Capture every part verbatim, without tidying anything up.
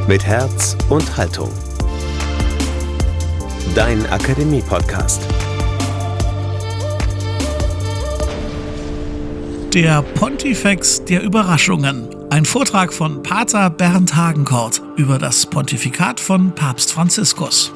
Mit Herz und Haltung. Dein Akademie-Podcast. Der Pontifex der Überraschungen. Ein Vortrag von Pater Bernd Hagenkort über das Pontifikat von Papst Franziskus.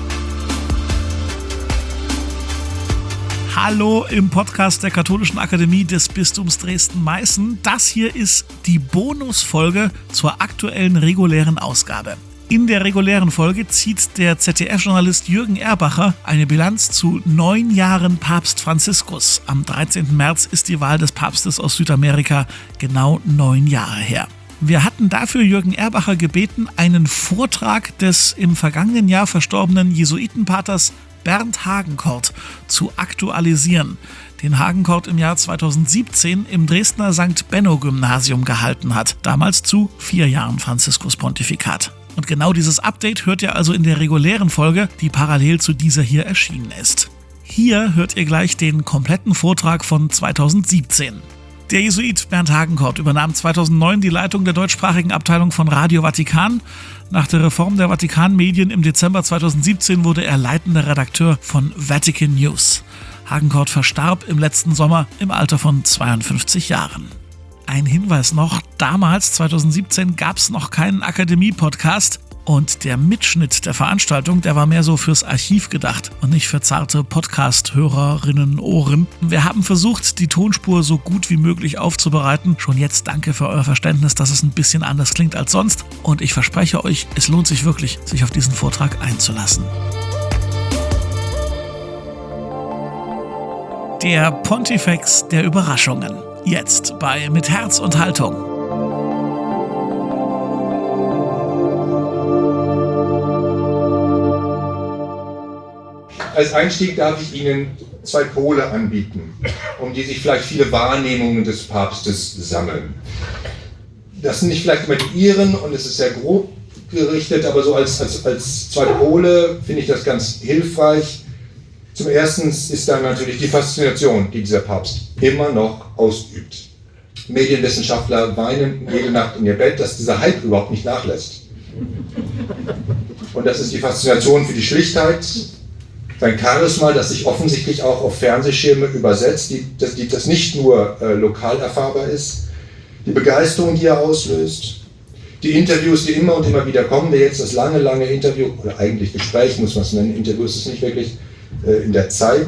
Hallo im Podcast der Katholischen Akademie des Bistums Dresden-Meißen. Das hier ist die Bonusfolge zur aktuellen regulären Ausgabe. In der regulären Folge zieht der Z D F-Journalist Jürgen Erbacher eine Bilanz zu neun Jahren Papst Franziskus. Am dreizehnten März ist die Wahl des Papstes aus Südamerika genau neun Jahre her. Wir hatten dafür Jürgen Erbacher gebeten, einen Vortrag des im vergangenen Jahr verstorbenen Jesuitenpaters Bernd Hagenkort zu aktualisieren, den Hagenkort im Jahr zweitausendsiebzehn im Dresdner Sankt Benno Gymnasium gehalten hat, damals zu vier Jahren Franziskus-Pontifikat. Und genau dieses Update hört ihr also in der regulären Folge, die parallel zu dieser hier erschienen ist. Hier hört ihr gleich den kompletten Vortrag von zweitausendsiebzehn. Der Jesuit Bernd Hagenkort übernahm zweitausendneun die Leitung der deutschsprachigen Abteilung von Radio Vatikan. Nach der Reform der Vatikan-Medien im Dezember zweitausendsiebzehn wurde er leitender Redakteur von Vatican News. Hagenkort verstarb im letzten Sommer im Alter von zweiundfünfzig Jahren. Ein Hinweis noch, damals, zweitausendsiebzehn, gab es noch keinen Akademie-Podcast und der Mitschnitt der Veranstaltung, der war mehr so fürs Archiv gedacht und nicht für zarte Podcast-Hörerinnen-Ohren. Wir haben versucht, die Tonspur so gut wie möglich aufzubereiten. Schon jetzt danke für euer Verständnis, dass es ein bisschen anders klingt als sonst und ich verspreche euch, es lohnt sich wirklich, sich auf diesen Vortrag einzulassen. Der Pontifex der Überraschungen. Jetzt bei Mit Herz und Haltung. Als Einstieg darf ich Ihnen zwei Pole anbieten, um die sich vielleicht viele Wahrnehmungen des Papstes sammeln. Das sind nicht vielleicht immer die Ihren und es ist sehr grob gerichtet, aber so als, als, als zwei Pole finde ich das ganz hilfreich. Zum Ersten ist da natürlich die Faszination, die dieser Papst immer noch ausübt. Medienwissenschaftler weinen jede Nacht in ihr Bett, dass dieser Hype überhaupt nicht nachlässt. Und das ist die Faszination für die Schlichtheit, sein Charisma, das sich offensichtlich auch auf Fernsehschirme übersetzt, die, das, die, das nicht nur äh, lokal erfahrbar ist, die Begeisterung, die er auslöst, die Interviews, die immer und immer wieder kommen, wie jetzt das lange, lange Interview, oder eigentlich Gespräch, muss man es nennen, Interview ist es nicht wirklich, in der Zeit.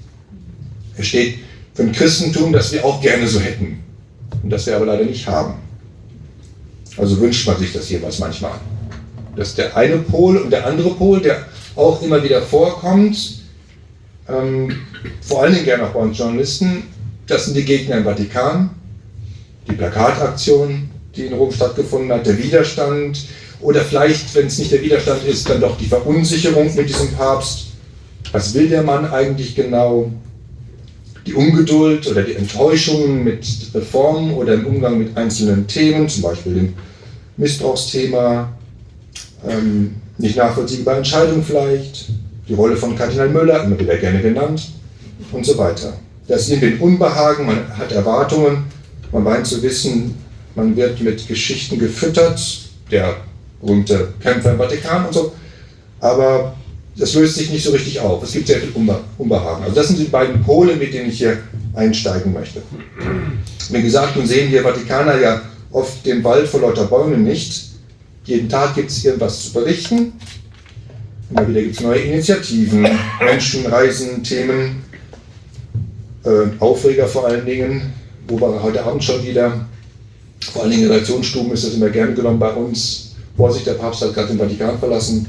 Er steht für ein Christentum, das wir auch gerne so hätten und das wir aber leider nicht haben. Also wünscht man sich das jeweils manchmal. Das ist der eine Pol und der andere Pol, der auch immer wieder vorkommt, ähm, vor allen Dingen gerne auch bei uns Journalisten, das sind die Gegner im Vatikan, die Plakataktion, die in Rom stattgefunden hat, der Widerstand oder vielleicht, wenn es nicht der Widerstand ist, dann doch die Verunsicherung mit diesem Papst. Was will der Mann eigentlich genau? Die Ungeduld oder die Enttäuschungen mit Reformen oder im Umgang mit einzelnen Themen, zum Beispiel dem Missbrauchsthema, ähm, nicht nachvollziehbare Entscheidungen vielleicht, die Rolle von Kardinal Müller, immer wieder gerne genannt, und so weiter. Da ist irgendwie ein Unbehagen, man hat Erwartungen, man meint zu wissen, man wird mit Geschichten gefüttert, der berühmte Kämpfer im Vatikan und so, aber das löst sich nicht so richtig auf. Es gibt sehr viel Unbe- Unbehagen. Also das sind die beiden Pole, mit denen ich hier einsteigen möchte. Wie gesagt, nun sehen wir Vatikaner ja oft den Wald vor lauter Bäumen nicht. Jeden Tag gibt es irgendwas zu berichten. Immer wieder gibt es neue Initiativen, Menschen, Reisen, Themen, äh, Aufreger vor allen Dingen. Wo war heute Abend schon wieder? Vor allen Dingen in Redaktionsstuben ist das immer gerne genommen bei uns. Vorsicht, der Papst hat gerade den Vatikan verlassen.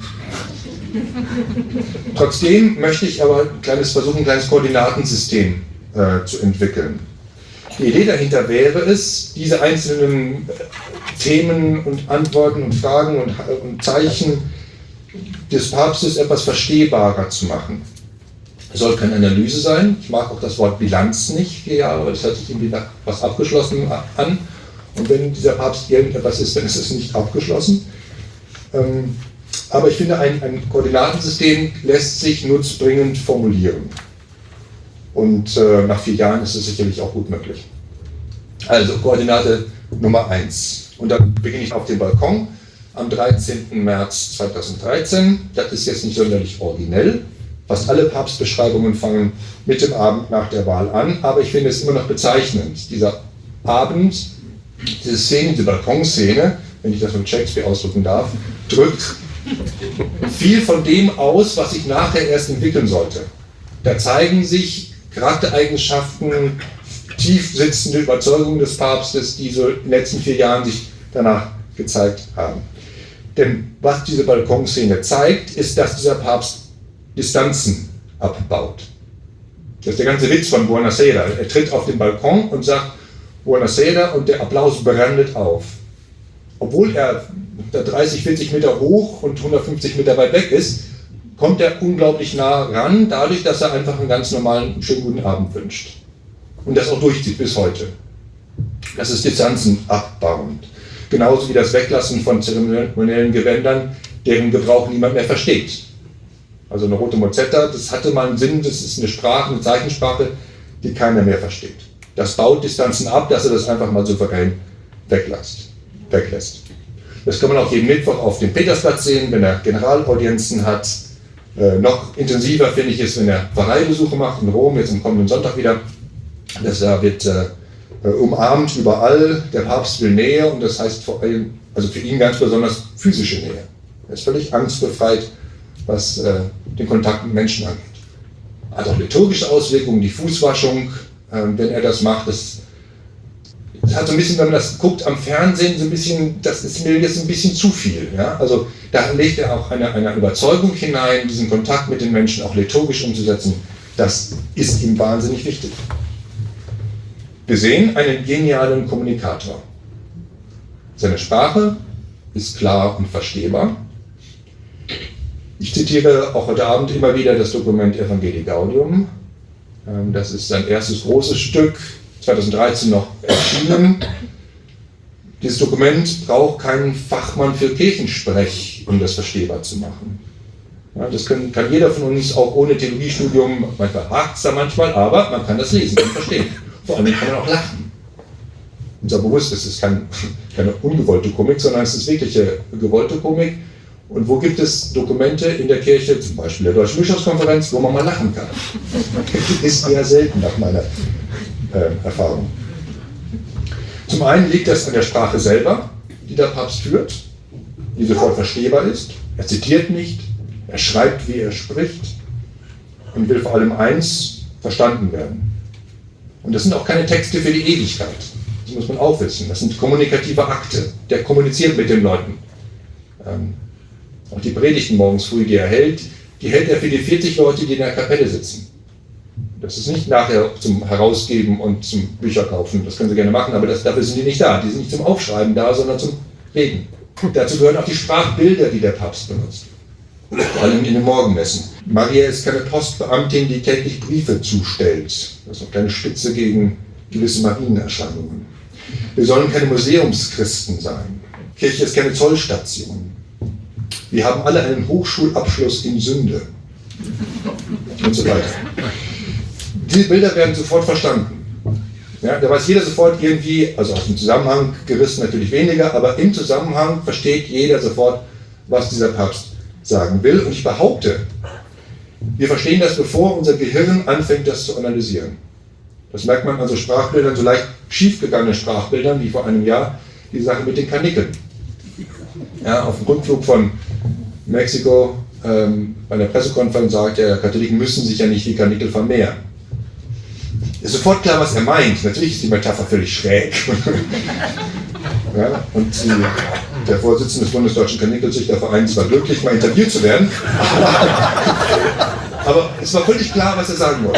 Trotzdem möchte ich aber ein kleines versuchen, ein kleines Koordinatensystem äh, zu entwickeln. Die Idee dahinter wäre es, diese einzelnen Themen und Antworten und Fragen und, und Zeichen des Papstes etwas verstehbarer zu machen. Es soll keine Analyse sein. Ich mag auch das Wort Bilanz nicht, vier Jahre, weil das hört sich irgendwie nach was Abgeschlossenem an. Und wenn dieser Papst irgendetwas ist, dann ist es nicht abgeschlossen. Ähm, Aber ich finde, ein, ein Koordinatensystem lässt sich nutzbringend formulieren. Und äh, nach vier Jahren ist es sicherlich auch gut möglich. Also Koordinate Nummer eins. Und dann beginne ich auf dem Balkon. am dreizehnten März zweitausenddreizehn. Das ist jetzt nicht sonderlich originell. Fast alle Papstbeschreibungen fangen mit dem Abend nach der Wahl an, aber ich finde es immer noch bezeichnend. Dieser Abend, diese Szene, diese Balkonszene, wenn ich das mit Shakespeare ausdrücken darf, drückt viel von dem aus, was sich nachher erst entwickeln sollte. Da zeigen sich Charaktereigenschaften, tief sitzende Überzeugungen des Papstes, die so in den letzten vier Jahren sich danach gezeigt haben. Denn was diese Balkonszene zeigt, ist, dass dieser Papst Distanzen abbaut. Das ist der ganze Witz von Buonasera. Er tritt auf den Balkon und sagt Buonasera und der Applaus brandet auf. Obwohl er dreißig, vierzig Meter hoch und hundertfünfzig Meter weit weg ist, kommt er unglaublich nah ran, dadurch, dass er einfach einen ganz normalen, schönen guten Abend wünscht. Und das auch durchzieht bis heute. Das ist Distanzen abbauend. Genauso wie das Weglassen von zeremoniellen Gewändern, deren Gebrauch niemand mehr versteht. Also eine rote Mozetta, das hatte mal einen Sinn, das ist eine Sprache, eine Zeichensprache, die keiner mehr versteht. Das baut Distanzen ab, dass er das einfach mal souverän weglässt. weglässt. Das kann man auch jeden Mittwoch auf dem Petersplatz sehen, wenn er Generalaudienzen hat. Äh, noch intensiver finde ich es, wenn er Pfarreibesuche macht in Rom, jetzt am kommenden Sonntag wieder. Das da wird äh, umarmt überall, der Papst will Nähe und das heißt vor allem, also für ihn ganz besonders physische Nähe. Er ist völlig angstbefreit, was äh, den Kontakt mit Menschen angeht. Hat auch liturgische Auswirkungen, die Fußwaschung, äh, wenn er das macht, das, das hat so ein bisschen, wenn man das guckt am Fernsehen, so ein bisschen, das ist mir jetzt ein bisschen zu viel. Ja? Also da legt er auch eine, eine Überzeugung hinein, diesen Kontakt mit den Menschen auch liturgisch umzusetzen. Das ist ihm wahnsinnig wichtig. Wir sehen einen genialen Kommunikator. Seine Sprache ist klar und verstehbar. Ich zitiere auch heute Abend immer wieder das Dokument Evangelii Gaudium. Das ist sein erstes großes Stück, zweitausenddreizehn noch erschienen. Dieses Dokument braucht keinen Fachmann für Kirchensprech, um das verstehbar zu machen. Ja, das kann, kann jeder von uns auch ohne Theologiestudium, manchmal hakt es da manchmal, aber man kann das lesen und verstehen. Vor allem kann man auch lachen. Uns ist bewusst, es ist kein, keine ungewollte Komik, sondern es ist wirkliche gewollte Komik. Und wo gibt es Dokumente in der Kirche, zum Beispiel der Deutschen Bischofskonferenz, wo man mal lachen kann? Ist eher selten nach meiner äh, Erfahrung. Zum einen liegt das an der Sprache selber, die der Papst führt, die sofort verstehbar ist. Er zitiert nicht, er schreibt, wie er spricht und will vor allem eins, verstanden werden. Und das sind auch keine Texte für die Ewigkeit. Das muss man auch wissen. Das sind kommunikative Akte. Der kommuniziert mit den Leuten. Ähm, auch die Predigten morgens früh, die er hält, die hält er für die vierzig Leute, die in der Kapelle sitzen. Das ist nicht nachher zum Herausgeben und zum Bücherkaufen. Das können Sie gerne machen, aber das, dafür sind die nicht da. Die sind nicht zum Aufschreiben da, sondern zum Reden. Dazu gehören auch die Sprachbilder, die der Papst benutzt. Vor allem in den Morgenmessen. Maria ist keine Postbeamtin, die täglich Briefe zustellt. Das ist eine kleine Spitze gegen gewisse Marienerscheinungen. Wir sollen keine Museumschristen sein. Kirche ist keine Zollstation. Wir haben alle einen Hochschulabschluss in Sünde. Und so weiter. Diese Bilder werden sofort verstanden. Ja, da weiß jeder sofort irgendwie, also aus dem Zusammenhang gerissen natürlich weniger, aber im Zusammenhang versteht jeder sofort, was dieser Papst sagen will. Und ich behaupte, wir verstehen das, bevor unser Gehirn anfängt, das zu analysieren. Das merkt man an so Sprachbildern, so leicht schiefgegangenen Sprachbildern, wie vor einem Jahr die Sache mit den Karnickeln. Ja, auf dem Rückflug von Mexiko ähm, bei einer Pressekonferenz sagt er, Katholiken müssen sich ja nicht wie Karnickel vermehren. Ist sofort klar, was er meint. Natürlich ist die Metapher völlig schräg. Ja, und die, der Vorsitzende des Bundesdeutschen Karnickelzüchtervereins war glücklich, mal interviewt zu werden. Aber es war völlig klar, was er sagen wollte.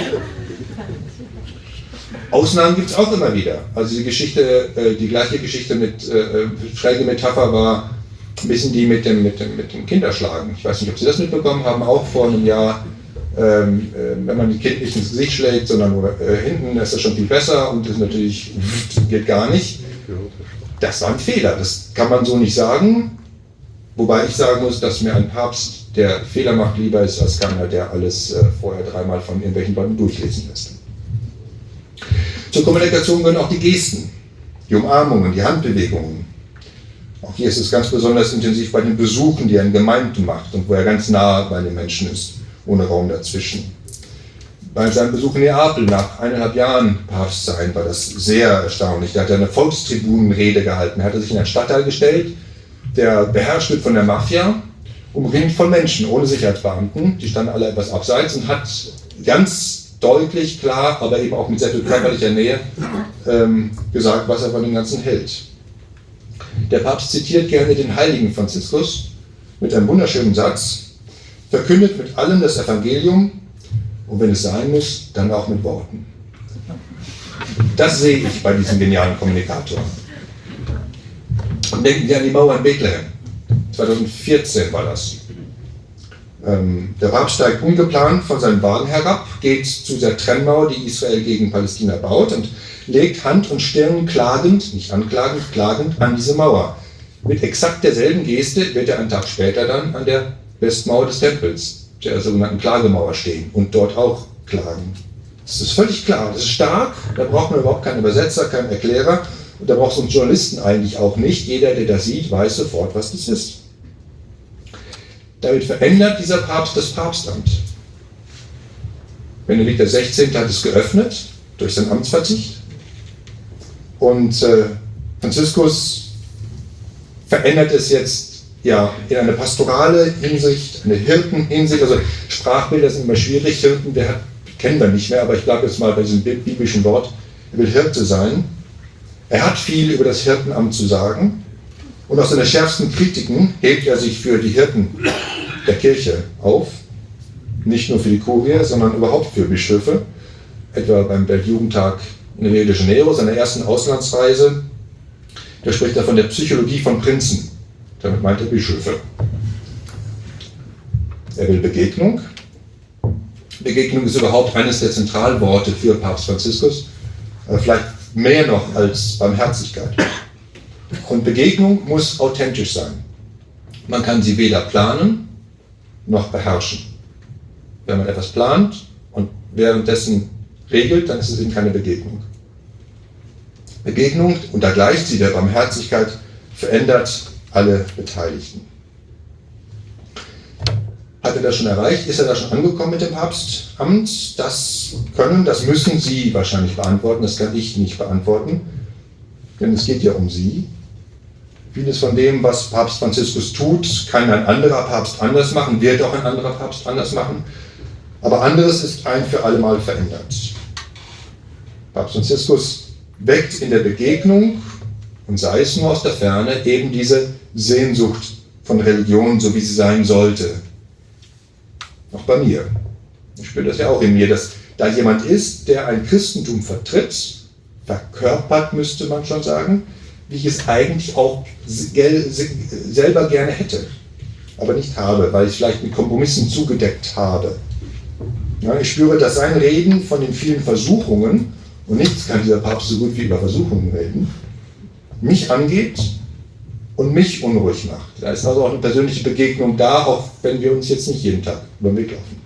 Ausnahmen gibt es auch immer wieder. Also die Geschichte, die gleiche Geschichte mit äh, schräge Metapher war ein bisschen die mit dem, mit, dem, mit dem Kinderschlagen. Ich weiß nicht, ob Sie das mitbekommen haben, auch vor einem Jahr. Ähm, äh, wenn man das Kind nicht ins Gesicht schlägt, sondern nur äh, hinten, ist das schon viel besser und das natürlich geht gar nicht. Das war ein Fehler, das kann man so nicht sagen. Wobei ich sagen muss, dass mir ein Papst, der Fehler macht, lieber ist als keiner, der alles äh, vorher dreimal von irgendwelchen Leuten durchlesen lässt. Zur Kommunikation gehören auch die Gesten, die Umarmungen, die Handbewegungen. Auch hier ist es ganz besonders intensiv bei den Besuchen, die er in Gemeinden macht und wo er ganz nah bei den Menschen ist, ohne Raum dazwischen. Bei seinem Besuch in Neapel nach eineinhalb Jahren Papst sein war das sehr erstaunlich. Da hat er eine Volkstribunenrede gehalten. Er hatte sich in einen Stadtteil gestellt, der beherrscht wird von der Mafia, umringt von Menschen ohne Sicherheitsbeamten. Die standen alle etwas abseits und hat ganz deutlich, klar, aber eben auch mit sehr viel körperlicher Nähe ähm, gesagt, was er von dem Ganzen hält. Der Papst zitiert gerne den heiligen Franziskus mit einem wunderschönen Satz: Verkündet mit allem das Evangelium, und wenn es sein muss, dann auch mit Worten. Das sehe ich bei diesem genialen Kommunikator. Und denken wir an die Mauer in Bethlehem. zweitausendvierzehn war das. Ähm, der Papst steigt ungeplant von seinem Wagen herab, geht zu der Trennmauer, die Israel gegen Palästina baut, und legt Hand und Stirn klagend, nicht anklagend, klagend an diese Mauer. Mit exakt derselben Geste wird er einen Tag später dann an der Westmauer des Tempels, der sogenannten Klagemauer, stehen und dort auch klagen. Das ist völlig klar, das ist stark, da braucht man überhaupt keinen Übersetzer, keinen Erklärer, und da braucht es uns Journalisten eigentlich auch nicht. Jeder, der das sieht, weiß sofort, was das ist. Damit verändert dieser Papst das Papstamt. Benedikt der Sechzehnte hat es geöffnet durch seinen Amtsverzicht, und äh, Franziskus verändert es jetzt ja in eine pastorale Hinsicht, eine Hirtenhinsicht. Also Sprachbilder sind immer schwierig. Hirten, der hat, kennen wir nicht mehr, aber ich bleibe jetzt mal bei diesem biblischen Wort. Er will Hirte sein. Er hat viel über das Hirtenamt zu sagen. Und aus seinen schärfsten Kritiken hebt er sich für die Hirten der Kirche auf. Nicht nur für die Kurie, sondern überhaupt für Bischöfe. Etwa beim Weltjugendtag in Rio de Janeiro, seiner ersten Auslandsreise. Da spricht er von der Psychologie von Prinzen. Damit meint er Bischöfe. Er will Begegnung. Begegnung ist überhaupt eines der Zentralworte für Papst Franziskus. Vielleicht mehr noch als Barmherzigkeit. Und Begegnung muss authentisch sein. Man kann sie weder planen noch beherrschen. Wenn man etwas plant und währenddessen regelt, dann ist es eben keine Begegnung. Begegnung, und da gleicht sie der Barmherzigkeit, verändert alle Beteiligten. Hat er das schon erreicht? Ist er da schon angekommen mit dem Papstamt? Das können, das müssen Sie wahrscheinlich beantworten, das kann ich nicht beantworten, denn es geht ja um Sie. Vieles von dem, was Papst Franziskus tut, kann ein anderer Papst anders machen, wird auch ein anderer Papst anders machen, aber anderes ist ein für alle Mal verändert. Papst Franziskus weckt in der Begegnung, und sei es nur aus der Ferne, eben diese Sehnsucht von Religion, so wie sie sein sollte. Auch bei mir. Ich spüre das ja auch in mir, dass da jemand ist, der ein Christentum vertritt, verkörpert, müsste man schon sagen, wie ich es eigentlich auch selber gerne hätte, aber nicht habe, weil ich vielleicht mit Kompromissen zugedeckt habe. Ja, ich spüre, dass sein Reden von den vielen Versuchungen, und nichts kann dieser Papst so gut wie über Versuchungen reden, mich angeht und mich unruhig macht. Da ist also auch eine persönliche Begegnung da, auch wenn wir uns jetzt nicht jeden Tag über den Weg laufen.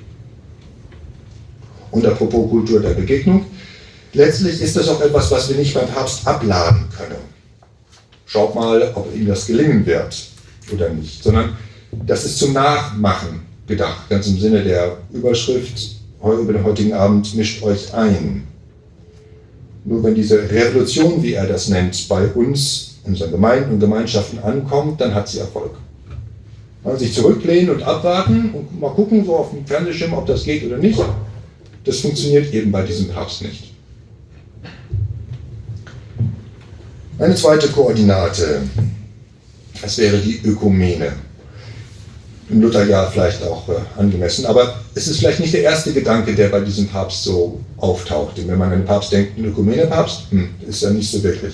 Und apropos Kultur der Begegnung, letztlich ist das auch etwas, was wir nicht beim Papst abladen können. Schaut mal, ob ihm das gelingen wird oder nicht, sondern das ist zum Nachmachen gedacht, ganz im Sinne der Überschrift über den heutigen Abend: mischt euch ein. Nur wenn diese Revolution, wie er das nennt, bei uns, in unseren Gemeinden und Gemeinschaften ankommt, dann hat sie Erfolg. Man sich zurücklehnen und abwarten und mal gucken, so auf dem Fernsehschirm, ob das geht oder nicht. Das funktioniert eben bei diesem Papst nicht. Eine zweite Koordinate, das wäre die Ökumene. Im Lutherjahr vielleicht auch äh, angemessen, aber es ist vielleicht nicht der erste Gedanke, der bei diesem Papst so auftaucht. Denn wenn man an den Papst denkt, ein Ökumene-Papst, hm, ist er nicht so wirklich.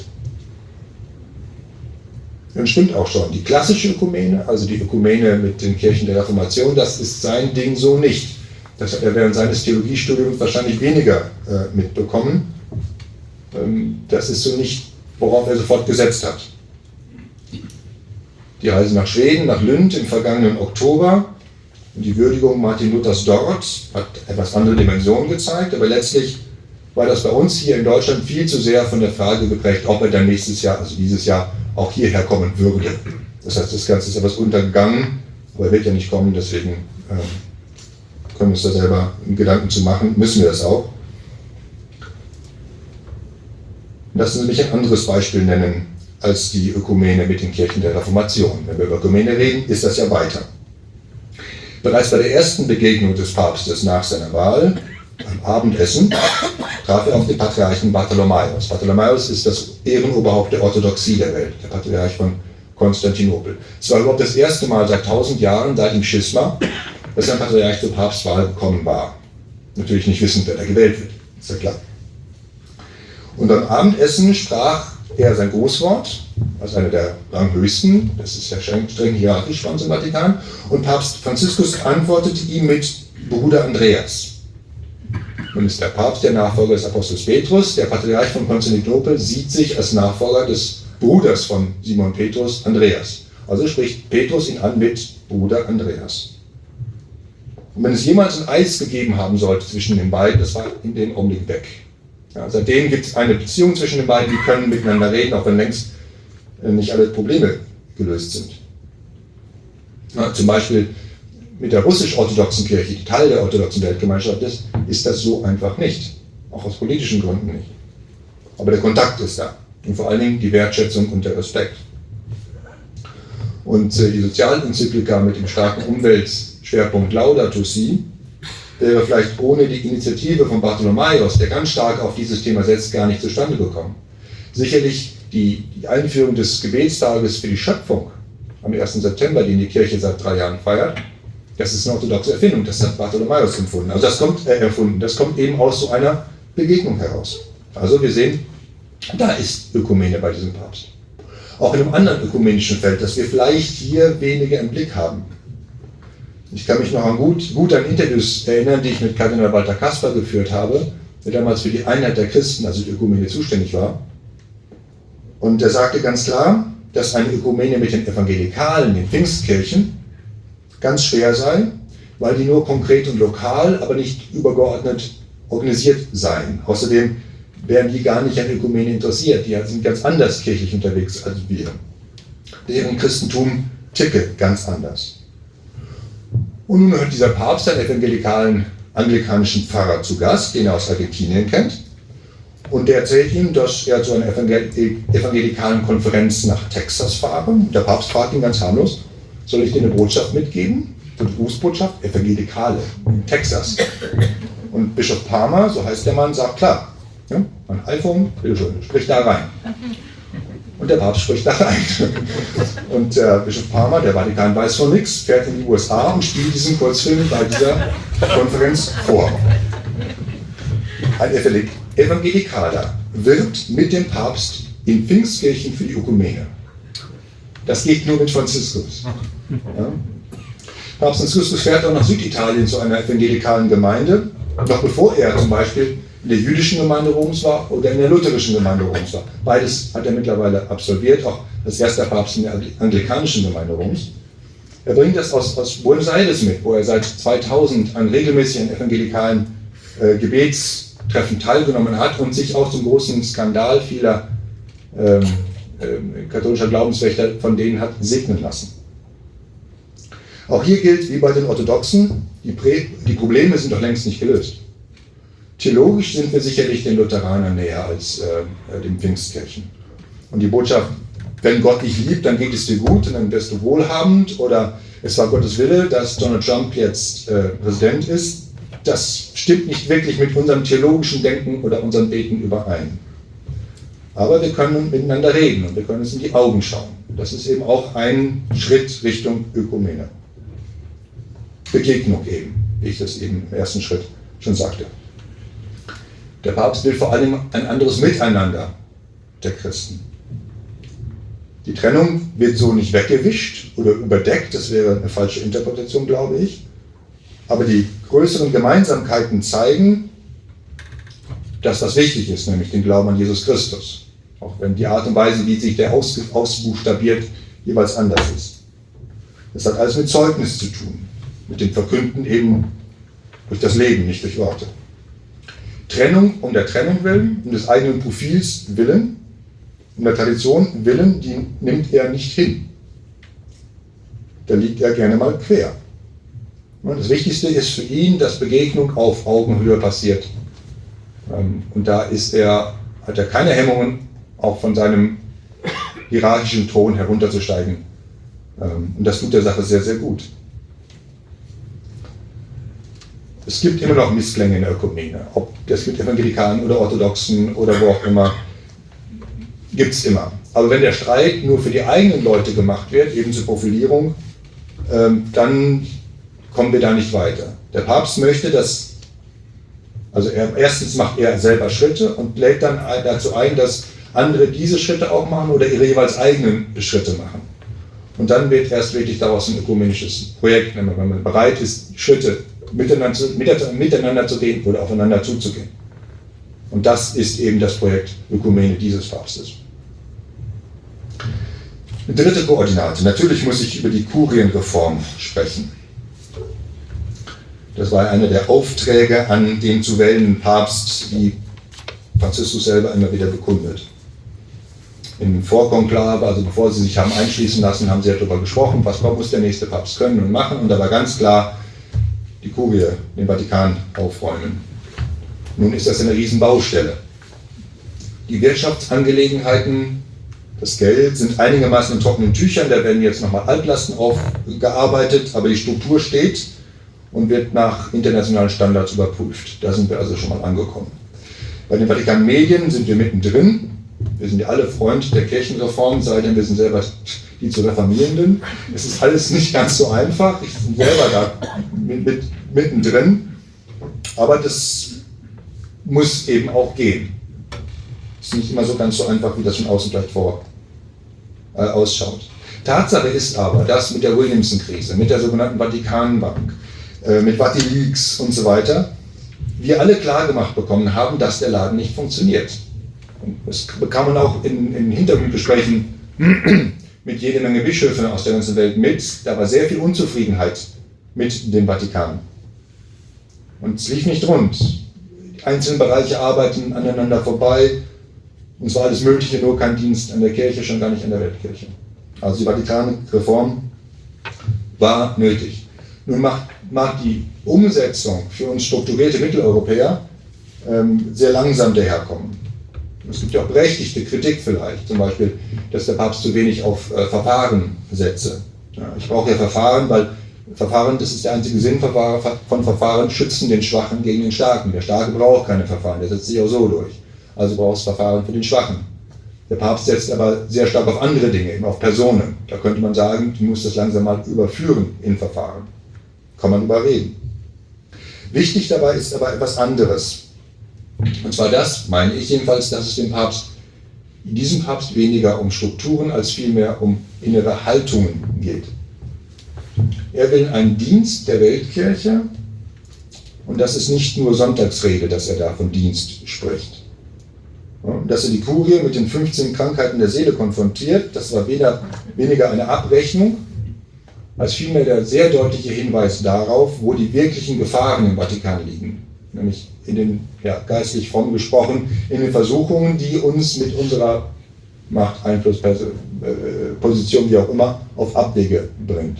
Und stimmt auch schon, die klassische Ökumene, also die Ökumene mit den Kirchen der Reformation, das ist sein Ding so nicht. Das hat er während seines Theologiestudiums wahrscheinlich weniger äh, mitbekommen. Ähm, das ist so nicht, worauf er sofort gesetzt hat. Die Reise nach Schweden, nach Lünd im vergangenen Oktober und die Würdigung Martin Luthers dort hat etwas andere Dimensionen gezeigt, aber letztlich war das bei uns hier in Deutschland viel zu sehr von der Frage geprägt, ob er dann nächstes Jahr, also dieses Jahr, auch hierher kommen würde. Das heißt, das Ganze ist etwas untergegangen, aber er wird ja nicht kommen, deswegen ähm, können wir uns da selber Gedanken zu machen, müssen wir das auch. Lassen Sie mich ein anderes Beispiel nennen als die Ökumene mit den Kirchen der Reformation. Wenn wir über Ökumene reden, ist das ja weiter. Bereits bei der ersten Begegnung des Papstes nach seiner Wahl, beim Abendessen, traf er auf den Patriarchen Bartholomäus. Bartholomäus ist das Ehrenoberhaupt der Orthodoxie der Welt, der Patriarch von Konstantinopel. Es war überhaupt das erste Mal seit tausend Jahren, seit dem Schisma, dass ein Patriarch zur Papstwahl gekommen war. Natürlich nicht wissend, wer da gewählt wird, ist ja klar. Und beim Abendessen sprach er sein Grußwort, als einer der Ranghöchsten, das ist ja streng, streng hierarchisch bei uns im Vatikan, und Papst Franziskus antwortete ihm mit Bruder Andreas. Nun ist der Papst der Nachfolger des Apostels Petrus, der Patriarch von Konstantinopel sieht sich als Nachfolger des Bruders von Simon Petrus, Andreas. Also spricht Petrus ihn an mit Bruder Andreas. Und wenn es jemals ein Eis gegeben haben sollte zwischen den beiden, das war in dem Augenblick weg. Ja, seitdem gibt es eine Beziehung zwischen den beiden, die können miteinander reden, auch wenn längst nicht alle Probleme gelöst sind. Ja, zum Beispiel mit der russisch-orthodoxen Kirche, die Teil der orthodoxen Weltgemeinschaft ist, ist das so einfach nicht. Auch aus politischen Gründen nicht. Aber der Kontakt ist da. Und vor allen Dingen die Wertschätzung und der Respekt. Und äh, die Sozialenzyklika mit dem starken Umweltschwerpunkt Laudato Si wäre vielleicht ohne die Initiative von Bartholomäus, der ganz stark auf dieses Thema setzt, gar nicht zustande gekommen. Sicherlich die, die Einführung des Gebetstages für die Schöpfung am ersten September, den die Kirche seit drei Jahren feiert, das ist eine orthodoxe Erfindung, das hat Bartholomäus empfunden. Also das kommt äh, erfunden, das kommt eben aus so einer Begegnung heraus. Also wir sehen, da ist Ökumene bei diesem Papst. Auch in einem anderen ökumenischen Feld, das wir vielleicht hier weniger im Blick haben. Ich kann mich noch an gut, gut an Interviews erinnern, die ich mit Kardinal Walter Kasper geführt habe, der damals für die Einheit der Christen, also die Ökumene, zuständig war. Und er sagte ganz klar, dass eine Ökumene mit den Evangelikalen, den Pfingstkirchen, ganz schwer sei, weil die nur konkret und lokal, aber nicht übergeordnet organisiert seien. Außerdem wären die gar nicht an Ökumene interessiert, die sind ganz anders kirchlich unterwegs als wir. Deren Christentum ticke ganz anders. Und nun hat dieser Papst einen evangelikalen anglikanischen Pfarrer zu Gast, den er aus Argentinien kennt. Und der erzählt ihm, dass er zu einer evangelikalen Konferenz nach Texas fahre. Der Papst fragt ihn ganz harmlos, soll ich dir eine Botschaft mitgeben? Eine Grußbotschaft? Evangelikale, in Texas. Und Bischof Palmer, so heißt der Mann, sagt klar, ja, ein iPhone, bitteschön, sprich da rein. Und der Papst spricht da rein. Und äh, Bischof Palmer, der Vatikan weiß von nichts, fährt in die U S A und spielt diesen Kurzfilm bei dieser Konferenz vor. Ein Evangelikaler wirbt mit dem Papst in Pfingstkirchen für die Ökumene. Das geht nur mit Franziskus. Ja? Papst Franziskus fährt auch nach Süditalien zu einer evangelikalen Gemeinde, noch bevor er zum Beispiel in der jüdischen Gemeinde Roms war oder in der lutherischen Gemeinde Roms war. Beides hat er mittlerweile absolviert, auch als erster Papst in der anglikanischen Gemeinde Roms. Er bringt das aus, aus Buenos Aires mit, wo er seit zweitausend an regelmäßigen evangelikalen äh, Gebetstreffen teilgenommen hat und sich auch zum großen Skandal vieler ähm, äh, katholischer Glaubenswächter von denen hat segnen lassen. Auch hier gilt, wie bei den Orthodoxen, die, Prä- die Probleme sind doch längst nicht gelöst. Theologisch sind wir sicherlich den Lutheranern näher als äh, den Pfingstkirchen. Und die Botschaft, wenn Gott dich liebt, dann geht es dir gut und dann wirst du wohlhabend, oder es war Gottes Wille, dass Donald Trump jetzt äh, Präsident ist, das stimmt nicht wirklich mit unserem theologischen Denken oder unserem Beten überein. Aber wir können miteinander reden und wir können uns in die Augen schauen. Das ist eben auch ein Schritt Richtung Ökumene. Begegnung eben, wie ich das eben im ersten Schritt schon sagte. Der Papst will vor allem ein anderes Miteinander der Christen. Die Trennung wird so nicht weggewischt oder überdeckt, das wäre eine falsche Interpretation, glaube ich. Aber die größeren Gemeinsamkeiten zeigen, dass das wichtig ist, nämlich den Glauben an Jesus Christus. Auch wenn die Art und Weise, wie sich der aus, ausbuchstabiert, jeweils anders ist. Das hat alles mit Zeugnis zu tun, mit dem Verkünden eben durch das Leben, nicht durch Worte. Trennung um der Trennung willen, um des eigenen Profils willen, Und der Tradition willen, die nimmt er nicht hin. Da liegt er gerne mal quer. Das Wichtigste ist für ihn, dass Begegnung auf Augenhöhe passiert. Und da ist er, hat er keine Hemmungen, auch von seinem hierarchischen Thron herunterzusteigen. Und das tut der Sache sehr, sehr gut. Es gibt immer noch Missklänge in der Ökumene. Ob das mit Evangelikalen oder Orthodoxen oder wo auch immer, gibt es immer. Aber wenn der Streit nur für die eigenen Leute gemacht wird, eben zur Profilierung, dann kommen wir da nicht weiter. Der Papst möchte, dass, also er, erstens macht er selber Schritte und lädt dann dazu ein, dass andere diese Schritte auch machen oder ihre jeweils eigenen Schritte machen. Und dann wird erst wirklich daraus ein ökumenisches Projekt, wenn man bereit ist, Schritte miteinander zu, miteinander zu gehen oder aufeinander zuzugehen. Und das ist eben das Projekt Ökumene dieses Papstes. Eine dritte Koordinate. Natürlich muss ich über die Kurienreform sprechen. Das war einer der Aufträge an den zu wählenden Papst, die Franziskus selber immer wieder bekundet. Im Vorkonklave, also bevor sie sich haben einschließen lassen, haben sie ja darüber gesprochen, was muss der nächste Papst können und machen. Und da war ganz klar, die Kurie, den Vatikan aufräumen. Nun ist das eine Riesenbaustelle. Die Wirtschaftsangelegenheiten, das Geld sind einigermaßen in trockenen Tüchern, da werden jetzt nochmal Altlasten aufgearbeitet, aber die Struktur steht und wird nach internationalen Standards überprüft. Da sind wir also schon mal angekommen. Bei den Vatikan-Medien sind wir mittendrin. Wir sind ja alle Freund der Kirchenreform, sei denn wir sind selber die zu Reformierenden. Es ist alles nicht ganz so einfach. Ich bin selber da mit, mit, mittendrin. Aber das muss eben auch gehen. Es ist nicht immer so ganz so einfach, wie das von außen vielleicht vor äh, ausschaut. Tatsache ist aber, dass mit der Williamson-Krise, mit der sogenannten Vatikanbank, äh, mit Vatileaks und so weiter, wir alle klargemacht bekommen haben, dass der Laden nicht funktioniert. Und das bekam man auch in, in Hintergrundgesprächen mit jede Menge Bischöfen aus der ganzen Welt mit. Da war sehr viel Unzufriedenheit mit dem Vatikan. Und es lief nicht rund. Die einzelnen Bereiche arbeiten aneinander vorbei. Und zwar alles Mögliche, nur kein Dienst an der Kirche, schon gar nicht an der Weltkirche. Also die Vatikanreform war nötig. Nun macht, mag die Umsetzung für uns strukturierte Mitteleuropäer ähm, sehr langsam daherkommen. Es gibt ja auch berechtigte Kritik vielleicht, zum Beispiel, dass der Papst zu wenig auf äh, Verfahren setze. Ja, ich brauche ja Verfahren, weil Verfahren, das ist der einzige Sinn von Verfahren, schützen den Schwachen gegen den Starken. Der Starke braucht keine Verfahren, der setzt sich auch so durch. Also braucht es Verfahren für den Schwachen. Der Papst setzt aber sehr stark auf andere Dinge, eben auf Personen. Da könnte man sagen, du musst das langsam mal überführen in Verfahren. Kann man überreden. Wichtig dabei ist aber etwas anderes. Und zwar das, meine ich jedenfalls, dass es dem Papst, diesem Papst weniger um Strukturen als vielmehr um innere Haltungen geht. Er will einen Dienst der Weltkirche und das ist nicht nur Sonntagsrede, dass er da von Dienst spricht. Dass er die Kurie mit den fünfzehn Krankheiten der Seele konfrontiert, das war weder, weniger eine Abrechnung, als vielmehr der sehr deutliche Hinweis darauf, wo die wirklichen Gefahren im Vatikan liegen. Nämlich in den, ja, geistlich fromm gesprochen, in den Versuchungen, die uns mit unserer Macht, Einfluss, Position, wie auch immer, auf Abwege bringt.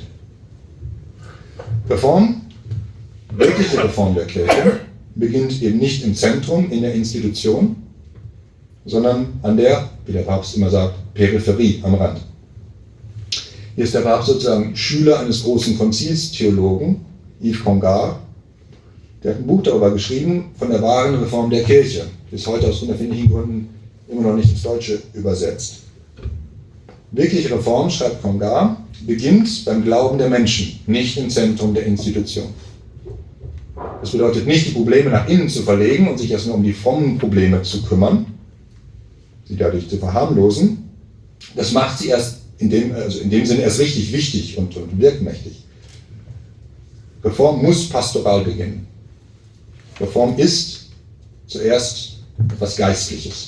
Reform, wirkliche Reform der Kirche, beginnt eben nicht im Zentrum, in der Institution, sondern an der, wie der Papst immer sagt, Peripherie, am Rand. Hier ist der Papst sozusagen Schüler eines großen Konzilstheologen, Yves Congar. Der hat ein Buch darüber geschrieben, von der wahren Reform der Kirche. Bis heute aus unerfindlichen Gründen immer noch nicht ins Deutsche übersetzt. Wirkliche Reform, schreibt Congar, beginnt beim Glauben der Menschen, nicht im Zentrum der Institution. Das bedeutet nicht, die Probleme nach innen zu verlegen und sich erst nur um die frommen Probleme zu kümmern, sie dadurch zu verharmlosen. Das macht sie erst in dem, also in dem Sinne erst richtig wichtig und, und wirkmächtig. Reform muss pastoral beginnen. Reform ist zuerst etwas Geistliches.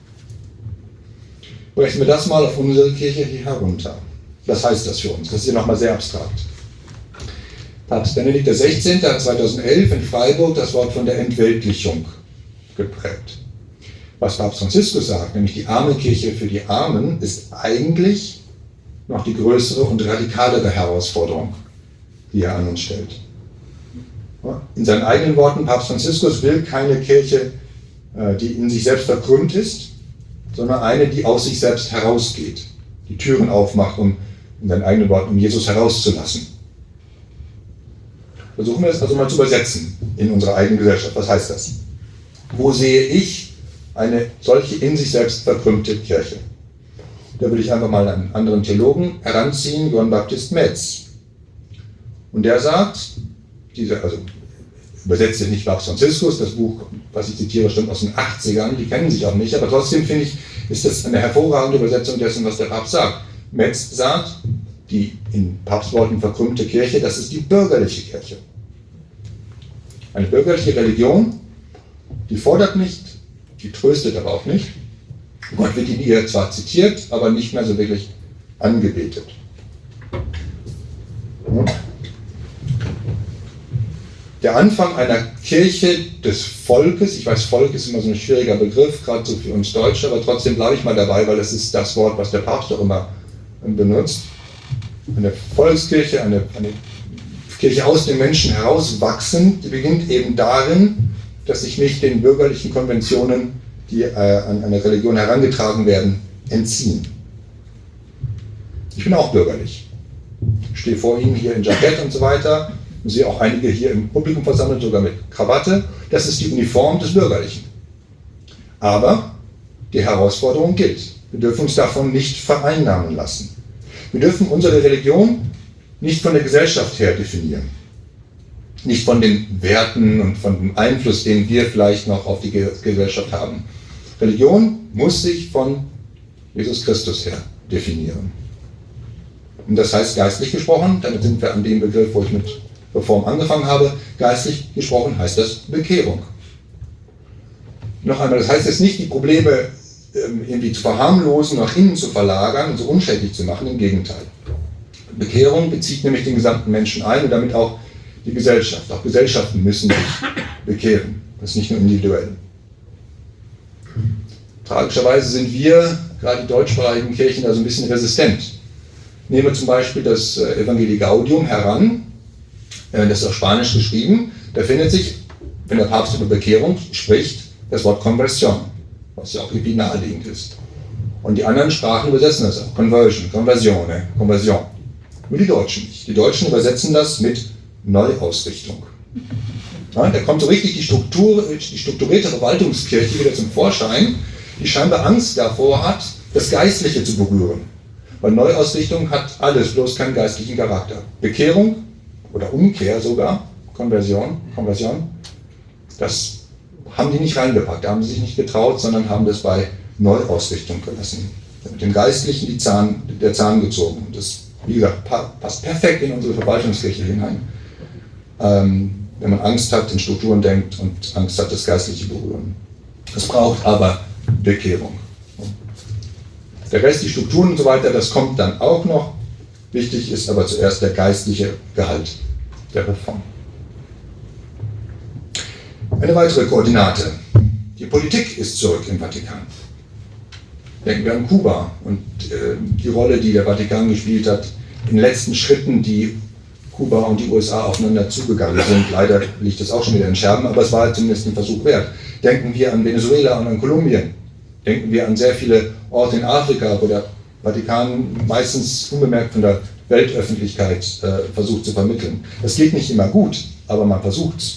Brechen wir das mal auf unsere Kirche hier herunter. Was heißt das für uns? Das ist ja nochmal sehr abstrakt. Papst Benedikt der Sechzehnte hat zweitausendelf in Freiburg das Wort von der Entweltlichung geprägt. was Papst Franziskus sagt, nämlich die arme Kirche für die Armen, ist eigentlich noch die größere und radikalere Herausforderung, die er an uns stellt. In seinen eigenen Worten, Papst Franziskus will keine Kirche, die in sich selbst verkrümmt ist, sondern eine, die aus sich selbst herausgeht, die Türen aufmacht, um in seinen eigenen Worten, um Jesus herauszulassen. Versuchen wir es also mal zu übersetzen in unsere eigene Gesellschaft. Was heißt das? Wo sehe ich eine solche in sich selbst verkrümmte Kirche? Da würde ich einfach mal einen anderen Theologen heranziehen, Johann Baptist Metz. Und der sagt, diese, also übersetzt jetzt nicht Papst Franziskus, das Buch, was ich zitiere, stammt aus den achtzigern, die kennen sich auch nicht, aber trotzdem finde ich, ist das eine hervorragende Übersetzung dessen, was der Papst sagt. Metz sagt, die in Papstworten verkrümmte Kirche, das ist die bürgerliche Kirche. Eine bürgerliche Religion, die fordert nicht, die tröstet aber auch nicht. Gott wird in ihr zwar zitiert, aber nicht mehr so wirklich angebetet. Der Anfang einer Kirche des Volkes, ich weiß, Volk ist immer so ein schwieriger Begriff, gerade so für uns Deutsche, aber trotzdem bleibe ich mal dabei, weil das ist das Wort, was der Papst auch immer benutzt. Eine Volkskirche, eine, eine Kirche aus den Menschen herauswachsend, die beginnt eben darin, dass sich nicht den bürgerlichen Konventionen, die äh, an eine Religion herangetragen werden, entziehen. Ich bin auch bürgerlich. Ich stehe vor Ihnen hier in Jackett und so weiter. Ich sehe auch einige hier im Publikum versammelt, sogar mit Krawatte. Das ist die Uniform des Bürgerlichen. Aber die Herausforderung gilt. Wir dürfen uns davon nicht vereinnahmen lassen. Wir dürfen unsere Religion nicht von der Gesellschaft her definieren. Nicht von den Werten und von dem Einfluss, den wir vielleicht noch auf die Gesellschaft haben. Religion muss sich von Jesus Christus her definieren. Und das heißt geistlich gesprochen, damit sind wir an dem Begriff, wo ich mit Reform angefangen habe, geistlich gesprochen heißt das Bekehrung. Noch einmal, das heißt jetzt nicht, die Probleme irgendwie zu verharmlosen, nach innen zu verlagern und so unschädlich zu machen, im Gegenteil. Bekehrung bezieht nämlich den gesamten Menschen ein und damit auch die Gesellschaft. Auch Gesellschaften müssen sich bekehren. Das ist nicht nur individuell. Tragischerweise sind wir, gerade die deutschsprachigen Kirchen, da so ein bisschen resistent. Nehmen wir zum Beispiel das Evangelii Gaudium heran, das ist auf Spanisch geschrieben. Da findet sich, wenn der Papst über Bekehrung spricht, das Wort Conversión, was ja auch irgendwie naheliegend ist. Und die anderen Sprachen übersetzen das auch. Conversion, Conversione, Conversion. Nur die Deutschen nicht. Die Deutschen übersetzen das mit Neuausrichtung. Ja, da kommt so richtig die, Struktur, die strukturierte Verwaltungskirche wieder zum Vorschein, die scheinbar Angst davor hat, das Geistliche zu berühren. Weil Neuausrichtung hat alles, bloß keinen geistlichen Charakter. Bekehrung oder Umkehr sogar, Konversion, Konversion, das haben die nicht reingepackt, da haben sie sich nicht getraut, sondern haben das bei Neuausrichtung gelassen. Mit dem Geistlichen die Zahn, der Zahn gezogen. Und das, wie gesagt, passt perfekt in unsere Verwaltungskirche hinein. Ähm, wenn man Angst hat, in Strukturen denkt und Angst hat, das Geistliche berühren. Es braucht aber Bekehrung. Der Rest, die Strukturen und so weiter, das kommt dann auch noch. Wichtig ist aber zuerst der geistliche Gehalt der Reform. Eine weitere Koordinate. Die Politik ist zurück im Vatikan. Denken wir an Kuba und äh, die Rolle, die der Vatikan gespielt hat in den letzten Schritten, die Kuba und die U S A aufeinander zugegangen sind. Leider liegt das auch schon wieder in Scherben, aber es war zumindest ein Versuch wert. Denken wir an Venezuela und an Kolumbien. Denken wir an sehr viele Orte in Afrika, wo der Vatikan meistens unbemerkt von der Weltöffentlichkeit äh, versucht zu vermitteln. Das geht nicht immer gut, aber man versucht es.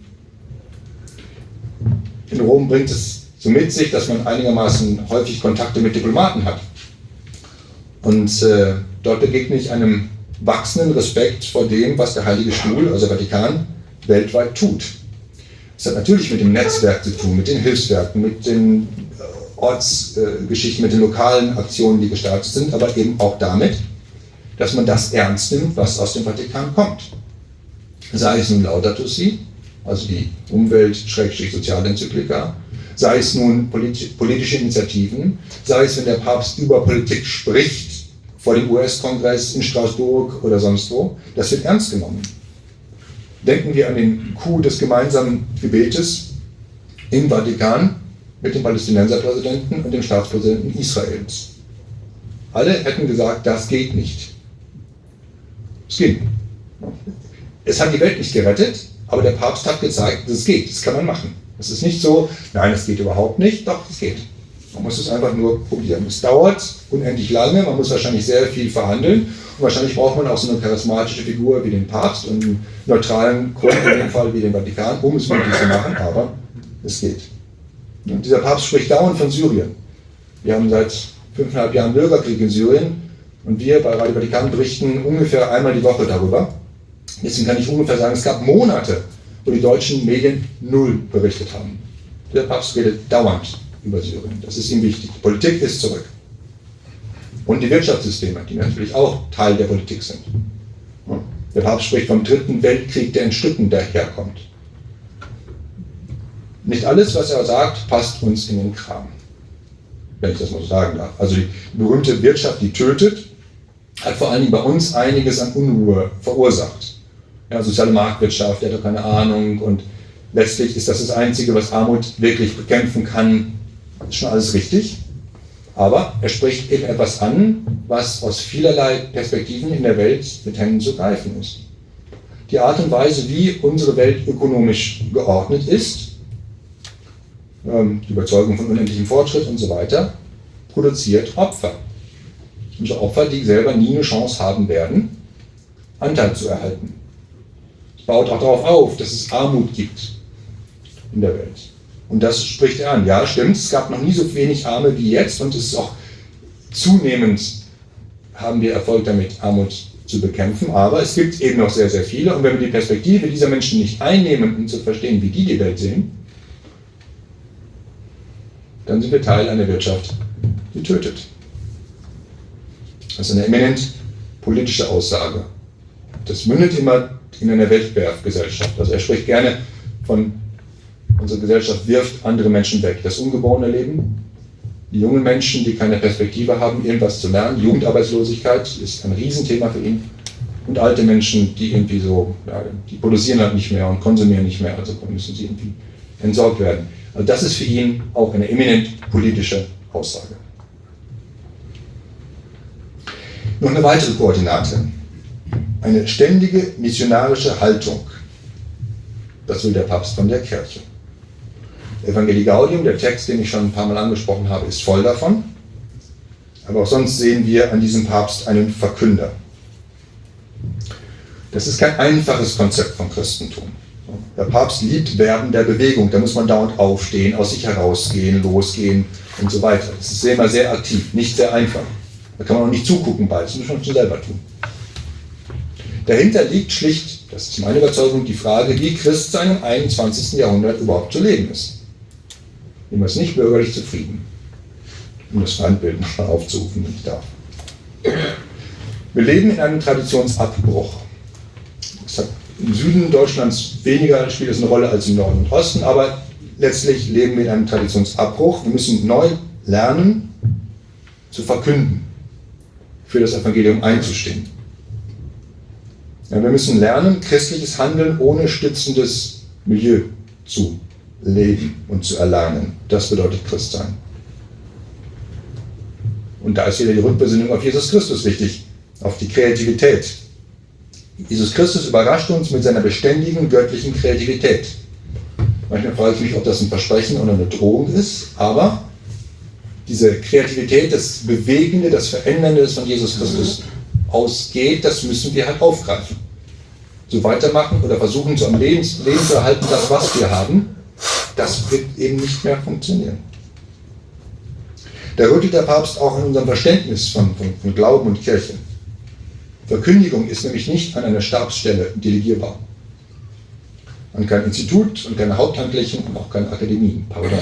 In Rom bringt es so mit sich, dass man einigermaßen häufig Kontakte mit Diplomaten hat. Und äh, dort begegne ich einem wachsenden Respekt vor dem, was der Heilige Stuhl, also der Vatikan, weltweit tut. Das hat natürlich mit dem Netzwerk zu tun, mit den Hilfswerken, mit den äh, Ortsgeschichten, äh, mit den lokalen Aktionen, die gestartet sind, aber eben auch damit, dass man das ernst nimmt, was aus dem Vatikan kommt. Sei es nun Laudato Si, also die Umwelt-Sozialenzyklika, sei es nun politi- politische Initiativen, sei es, wenn der Papst über Politik spricht, vor dem U S-Kongress in Straßburg oder sonst wo, das wird ernst genommen. Denken wir an den Coup des gemeinsamen Gebetes im Vatikan, mit dem Palästinenserpräsidenten und dem Staatspräsidenten Israels. Alle hätten gesagt, das geht nicht. Es ging. Es hat die Welt nicht gerettet, aber der Papst hat gezeigt, dass es geht, das kann man machen. Es ist nicht so, nein, es geht überhaupt nicht, doch, es geht. Man muss es einfach nur probieren. Es dauert unendlich lange, man muss wahrscheinlich sehr viel verhandeln und wahrscheinlich braucht man auch so eine charismatische Figur wie den Papst und einen neutralen Grund in dem Fall wie den Vatikan, um es möglich zu machen, aber es geht. Und dieser Papst spricht dauernd von Syrien. Wir haben seit fünfeinhalb Jahren Bürgerkrieg in Syrien und wir bei Radio Vatikan berichten ungefähr einmal die Woche darüber. Deswegen kann ich ungefähr sagen, es gab Monate, wo die deutschen Medien null berichtet haben. Der Papst redet dauernd über Syrien. Das ist ihm wichtig. Die Politik ist zurück. Und die Wirtschaftssysteme, die natürlich auch Teil der Politik sind. Der Papst spricht vom dritten Weltkrieg, der in Stücken daherkommt. Nicht alles, was er sagt, passt uns in den Kram. Wenn ich das mal so sagen darf. Also die berühmte Wirtschaft, die tötet, hat vor allen Dingen bei uns einiges an Unruhe verursacht. Ja, soziale Marktwirtschaft, der hat doch keine Ahnung und letztlich ist das das Einzige, was Armut wirklich bekämpfen kann. Das ist schon alles richtig, aber er spricht eben etwas an, was aus vielerlei Perspektiven in der Welt mit Händen zu greifen ist. Die Art und Weise, wie unsere Welt ökonomisch geordnet ist, die Überzeugung von unendlichem Fortschritt und so weiter, produziert Opfer. Und Opfer, die selber nie eine Chance haben werden, Anteil zu erhalten. Es baut auch darauf auf, dass es Armut gibt in der Welt. Und das spricht er an. Ja, stimmt, es gab noch nie so wenig Arme wie jetzt und es ist auch zunehmend, haben wir Erfolg damit, Armut zu bekämpfen. Aber es gibt eben noch sehr, sehr viele. Und wenn wir die Perspektive dieser Menschen nicht einnehmen, um zu verstehen, wie die die Welt sehen, dann sind wir Teil einer Wirtschaft, die tötet. Das ist eine eminent politische Aussage. Das mündet immer in einer Wegwerfgesellschaft. Also er spricht gerne von, unsere Gesellschaft wirft andere Menschen weg. Das ungeborene Leben, die jungen Menschen, die keine Perspektive haben, irgendwas zu lernen. Jugendarbeitslosigkeit ist ein Riesenthema für ihn. Und alte Menschen, die irgendwie so, ja, die produzieren halt nicht mehr und konsumieren nicht mehr, also müssen sie irgendwie entsorgt werden. Also das ist für ihn auch eine eminent politische Aussage. Noch eine weitere Koordinate. Eine ständige missionarische Haltung. Das will der Papst von der Kirche. Evangelii Gaudium, der Text, den ich schon ein paar Mal angesprochen habe, ist voll davon. Aber auch sonst sehen wir an diesem Papst einen Verkünder. Das ist kein einfaches Konzept vom Christentum. Der Papst liebt Verben der Bewegung, da muss man dauernd aufstehen, aus sich herausgehen, losgehen und so weiter. Das ist immer sehr aktiv, nicht sehr einfach. Da kann man auch nicht zugucken bei, das muss man schon selber tun. Dahinter liegt schlicht, das ist meine Überzeugung, die Frage, wie Christsein im einundzwanzigsten Jahrhundert überhaupt zu leben ist. Immer ist nicht bürgerlich zufrieden, um das Feindbild nochmal aufzurufen, wenn ich darf. Wir leben in einem Traditionsabbruch. Das hat im Süden Deutschlands weniger, spielt es eine Rolle als im Norden und Osten, aber letztlich leben wir in einem Traditionsabbruch. Wir müssen neu lernen, zu verkünden, für das Evangelium einzustehen. Ja, wir müssen lernen, christliches Handeln ohne stützendes Milieu zu leben und zu erlernen. Das bedeutet Christsein. Und da ist wieder die Rückbesinnung auf Jesus Christus wichtig, auf die Kreativität. Jesus Christus überrascht uns mit seiner beständigen göttlichen Kreativität. Manchmal frage ich mich, ob das ein Versprechen oder eine Drohung ist, aber diese Kreativität, das Bewegende, das Verändernde, das von Jesus Christus ausgeht, das müssen wir halt aufgreifen. So weitermachen oder versuchen, so am Leben, Leben zu erhalten, das, was wir haben, das wird eben nicht mehr funktionieren. Da rüttelt der Papst auch in unserem Verständnis von, von, von Glauben und Kirche. Verkündigung ist nämlich nicht an einer Stabsstelle delegierbar. An kein Institut und keine Hauptamtlichen und auch keine Akademien. Pardon.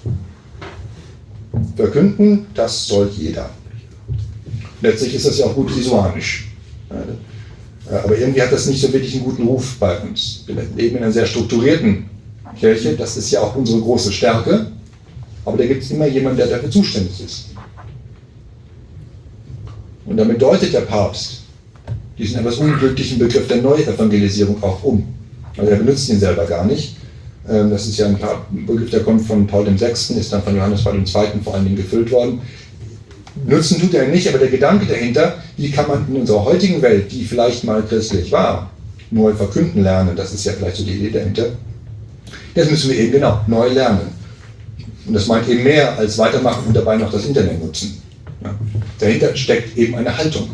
Verkünden, das soll jeder. Letztlich ist das ja auch gut visualisch. Aber irgendwie hat das nicht so wirklich einen guten Ruf bei uns. Wir leben in einer sehr strukturierten Kirche, das ist ja auch unsere große Stärke, aber da gibt es immer jemanden, der dafür zuständig ist. Und damit deutet der Papst diesen etwas unglücklichen Begriff der Neuevangelisierung auch um. Also er benutzt ihn selber gar nicht, Das ist ja ein Begriff, der kommt von Paul der Sechste., ist dann von Johannes Paul der Zweite. vor allen Dingen gefüllt worden. Nutzen tut er nicht, aber der Gedanke dahinter, wie kann man in unserer heutigen Welt, die vielleicht mal christlich war, neu verkünden lernen, das ist ja vielleicht so die Idee dahinter. Das müssen wir eben genau neu lernen. Und das meint eben mehr als weitermachen und dabei noch das Internet nutzen. Ja. Dahinter steckt eben eine Haltung.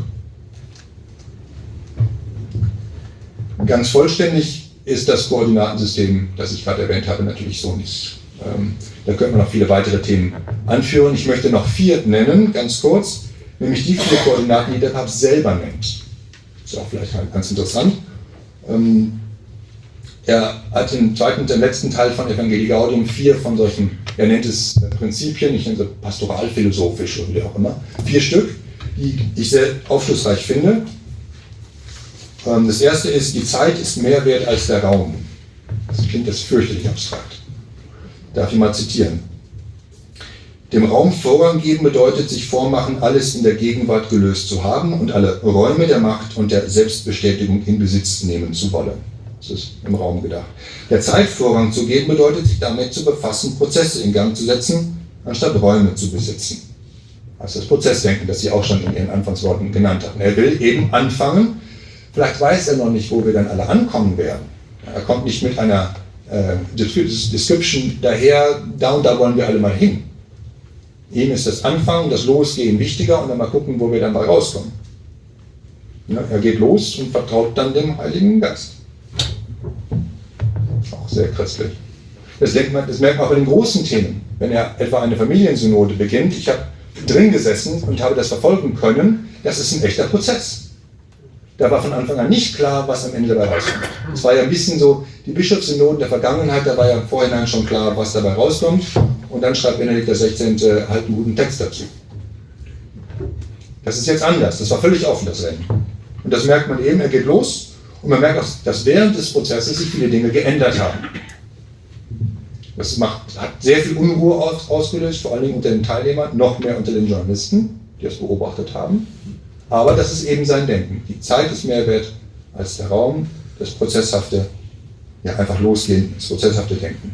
Ganz vollständig ist das Koordinatensystem, das ich gerade erwähnt habe, natürlich so nicht. Ähm, da könnte man noch viele weitere Themen anführen. Ich möchte noch vier nennen, ganz kurz, nämlich die vier Koordinaten, die der Papst selber nennt. Ist auch vielleicht ganz interessant. Ähm, er hat im zweiten und im letzten Teil von Evangelii Gaudium vier von solchen, er nennt es Prinzipien, ich nenne es pastoralphilosophisch oder wie auch immer, vier Stück, die ich sehr aufschlussreich finde. Das erste ist, die Zeit ist mehr wert als der Raum. Das klingt jetzt fürchterlich abstrakt. Darf ich mal zitieren. Dem Raum Vorrang geben bedeutet sich vormachen, alles in der Gegenwart gelöst zu haben und alle Räume der Macht und der Selbstbestätigung in Besitz nehmen zu wollen. Das ist im Raum gedacht. Der Zeit Vorrang zu geben bedeutet sich damit zu befassen, Prozesse in Gang zu setzen, anstatt Räume zu besitzen. Also das Prozessdenken, das Sie auch schon in Ihren Anfangsworten genannt hatten. Er will eben anfangen. Vielleicht weiß er noch nicht, wo wir dann alle ankommen werden. Er kommt nicht mit einer äh, Description daher, da und da wollen wir alle mal hin. Ihm ist das Anfangen, das Losgehen wichtiger und dann mal gucken, wo wir dann mal rauskommen. Ja, er geht los und vertraut dann dem Heiligen Geist. Auch sehr christlich. Das, denkt man, das merkt man auch bei den großen Themen. Wenn er etwa eine Familiensynode beginnt, ich habe drin gesessen und habe das verfolgen können, das ist ein echter Prozess. Da war von Anfang an nicht klar, was am Ende dabei rauskommt. Es war ja ein bisschen so, die Bischofssynoden der Vergangenheit, da war ja im Vorhinein schon klar, was dabei rauskommt. Und dann schreibt Benedikt der Sechzehnte halt einen guten Text dazu. Das ist jetzt anders, das war völlig offen, das Rennen. Und das merkt man eben, er geht los und man merkt auch, dass während des Prozesses sich viele Dinge geändert haben. Das macht, hat sehr viel Unruhe aus, ausgelöst, vor allen Dingen unter den Teilnehmern, noch mehr unter den Journalisten, die das beobachtet haben. Aber das ist eben sein Denken. Die Zeit ist mehr wert als der Raum, das prozesshafte, ja einfach losgehen, das prozesshafte Denken.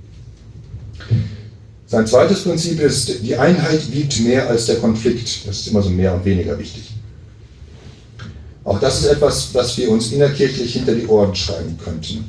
Sein zweites Prinzip ist, die Einheit wiegt mehr als der Konflikt. Das ist immer so mehr und weniger wichtig. Auch das ist etwas, was wir uns innerkirchlich hinter die Ohren schreiben könnten.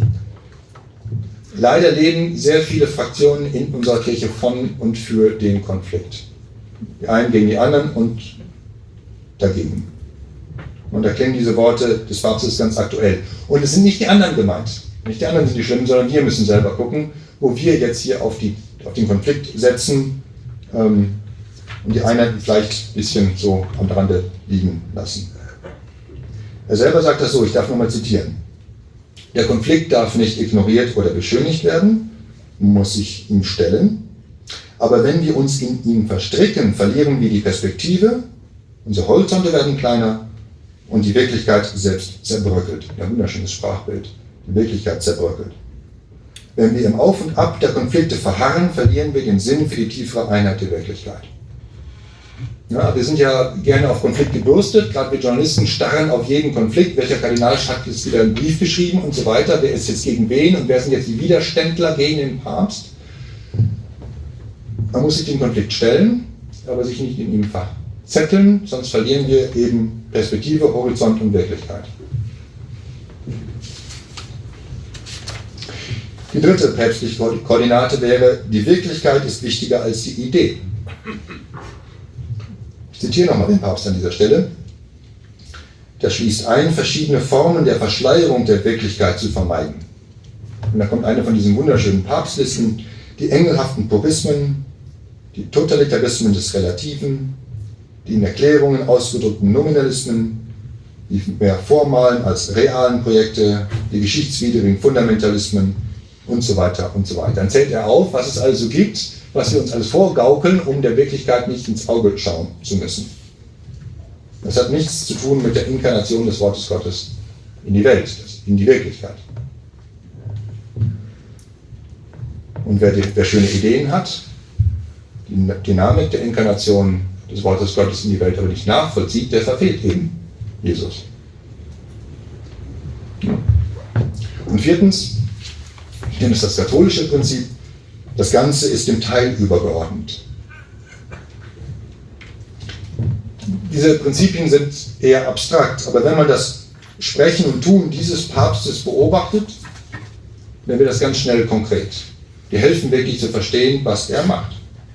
Leider leben sehr viele Fraktionen in unserer Kirche von und für den Konflikt. Die einen gegen die anderen und dagegen. Und da klingen diese Worte des Papstes ganz aktuell. Und es sind nicht die anderen gemeint. Nicht die anderen sind die Schlimmen, sondern wir müssen selber gucken, wo wir jetzt hier auf, die, auf den Konflikt setzen ähm, und die Einheit vielleicht ein bisschen so am Rande liegen lassen. Er selber sagt das so, ich darf nochmal zitieren. Der Konflikt darf nicht ignoriert oder beschönigt werden, muss sich ihm stellen. Aber wenn wir uns in ihm verstricken, verlieren wir die Perspektive. Unsere Horizonte werden kleiner und die Wirklichkeit selbst zerbröckelt. Ein wunderschönes Sprachbild. Die Wirklichkeit zerbröckelt. Wenn wir im Auf und Ab der Konflikte verharren, verlieren wir den Sinn für die tiefere Einheit der Wirklichkeit. Ja, wir sind ja gerne auf Konflikt gebürstet, gerade wir Journalisten starren auf jeden Konflikt. Welcher Kardinal hat jetzt wieder einen Brief geschrieben und so weiter? Wer ist jetzt gegen wen und wer sind jetzt die Widerständler gegen den Papst? Man muss sich dem Konflikt stellen, aber sich nicht in ihm verharren. Zetteln, sonst verlieren wir eben Perspektive, Horizont und Wirklichkeit. Die dritte päpstliche Koordinate wäre, die Wirklichkeit ist wichtiger als die Idee. Ich zitiere nochmal den Papst an dieser Stelle. Das schließt ein, verschiedene Formen der Verschleierung der Wirklichkeit zu vermeiden. Und da kommt eine von diesen wunderschönen Papstlisten, die engelhaften Purismen, die Totalitarismen des Relativen, die in Erklärungen ausgedrückten Nominalismen, die mehr formalen als realen Projekte, die geschichtswidrigen Fundamentalismen und so weiter und so weiter. Dann zählt er auf, was es also gibt, was wir uns alles vorgaukeln, um der Wirklichkeit nicht ins Auge schauen zu müssen. Das hat nichts zu tun mit der Inkarnation des Wortes Gottes in die Welt, in die Wirklichkeit. Und wer, die, wer schöne Ideen hat, die Dynamik der Inkarnation des Wortes Gottes in die Welt aber nicht nachvollzieht, der verfehlt eben Jesus. Und viertens, Ich nenne es das katholische Prinzip. Das Ganze ist dem Teil übergeordnet. Diese Prinzipien sind eher abstrakt, aber wenn man das Sprechen und Tun dieses Papstes beobachtet, dann wird das ganz schnell konkret. Die helfen wirklich zu verstehen, was er macht.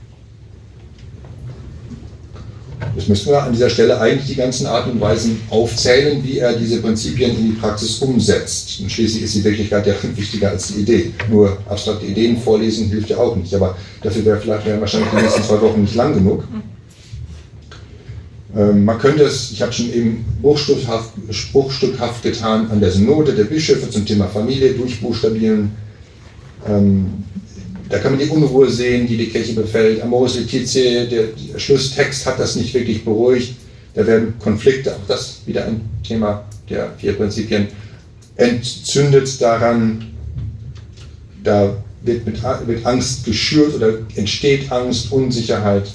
Jetzt müssen wir an dieser Stelle eigentlich die ganzen Arten und Weisen aufzählen, wie er diese Prinzipien in die Praxis umsetzt. Und schließlich ist die Wirklichkeit ja viel wichtiger als die Idee. Nur abstrakte Ideen vorlesen hilft ja auch nicht. Aber dafür wäre vielleicht wären wahrscheinlich die nächsten zwei Wochen nicht lang genug. Ähm, man könnte es, ich habe schon eben bruchstückhaft, bruchstückhaft getan, an der Synode der Bischöfe zum Thema Familie durchbuchstabieren. Ähm, Da kann man die Unruhe sehen, die die Kirche befällt. Amoris Laetitia, der, der Schlusstext hat das nicht wirklich beruhigt. Da werden Konflikte, auch das wieder ein Thema der vier Prinzipien, entzündet daran. Da wird mit, mit Angst geschürt oder entsteht Angst, Unsicherheit.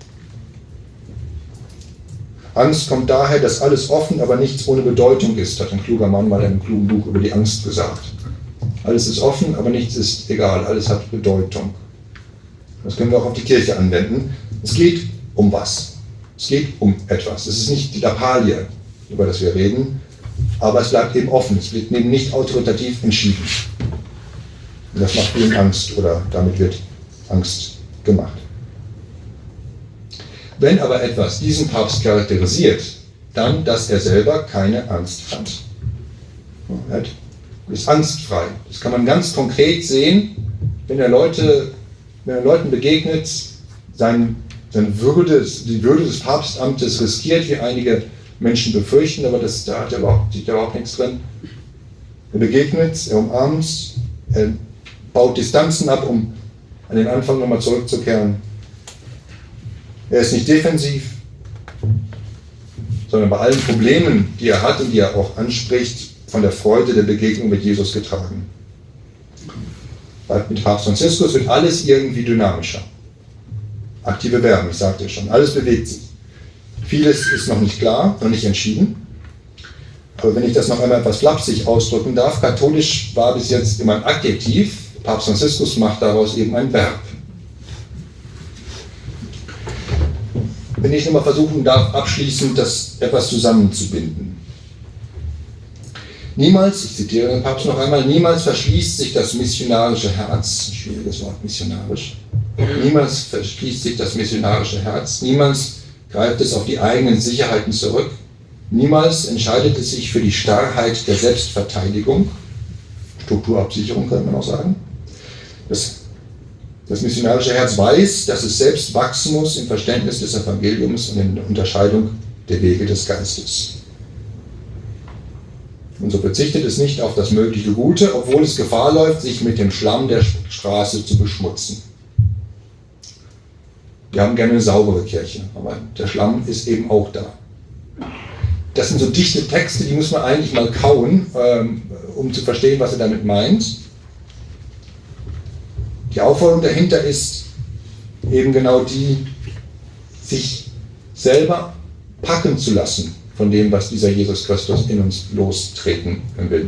Angst kommt daher, dass alles offen, aber nichts ohne Bedeutung ist, hat ein kluger Mann mal in einem klugen Buch über die Angst gesagt. Alles ist offen, aber nichts ist egal. Alles hat Bedeutung. Das können wir auch auf die Kirche anwenden. Es geht um was? Es geht um etwas. Es ist nicht die Lappalie, über das wir reden, aber es bleibt eben offen. Es wird eben nicht autoritativ entschieden. Und das macht eben Angst oder damit wird Angst gemacht. Wenn aber etwas diesen Papst charakterisiert, dann, dass er selber keine Angst hat. Er hat ist angstfrei. Das kann man ganz konkret sehen, wenn er, Leute, wenn er Leuten begegnet, sein, seine Würde, die Würde des Papstamtes riskiert, wie einige Menschen befürchten, aber das, da hat er überhaupt, sieht er überhaupt nichts drin. Er begegnet, er umarmt, er baut Distanzen ab, um an den Anfang nochmal zurückzukehren. Er ist nicht defensiv, sondern bei allen Problemen, die er hat und die er auch anspricht, von der Freude der Begegnung mit Jesus getragen. Mit Papst Franziskus wird alles irgendwie dynamischer. Aktive Verben, ich sagte schon, alles bewegt sich. Vieles ist noch nicht klar, noch nicht entschieden. Aber wenn ich das noch einmal etwas flapsig ausdrücken darf, katholisch war bis jetzt immer ein Adjektiv, Papst Franziskus macht daraus eben ein Verb. Wenn ich nochmal versuchen darf, abschließend das etwas zusammenzubinden. Niemals, ich zitiere den Papst noch einmal, niemals verschließt sich das missionarische Herz, schwieriges Wort, missionarisch, niemals verschließt sich das missionarische Herz, niemals greift es auf die eigenen Sicherheiten zurück, niemals entscheidet es sich für die Starrheit der Selbstverteidigung, Strukturabsicherung könnte man auch sagen. Das, das missionarische Herz weiß, dass es selbst wachsen muss im Verständnis des Evangeliums und in der Unterscheidung der Wege des Geistes. Und so verzichtet es nicht auf das mögliche Gute, obwohl es Gefahr läuft, sich mit dem Schlamm der Straße zu beschmutzen. Wir haben gerne eine saubere Kirche, aber der Schlamm ist eben auch da. Das sind so dichte Texte, die muss man eigentlich mal kauen, ähm, um zu verstehen, was er damit meint. Die Aufforderung dahinter ist eben genau die, sich selber packen zu lassen von dem, was dieser Jesus Christus in uns lostreten will.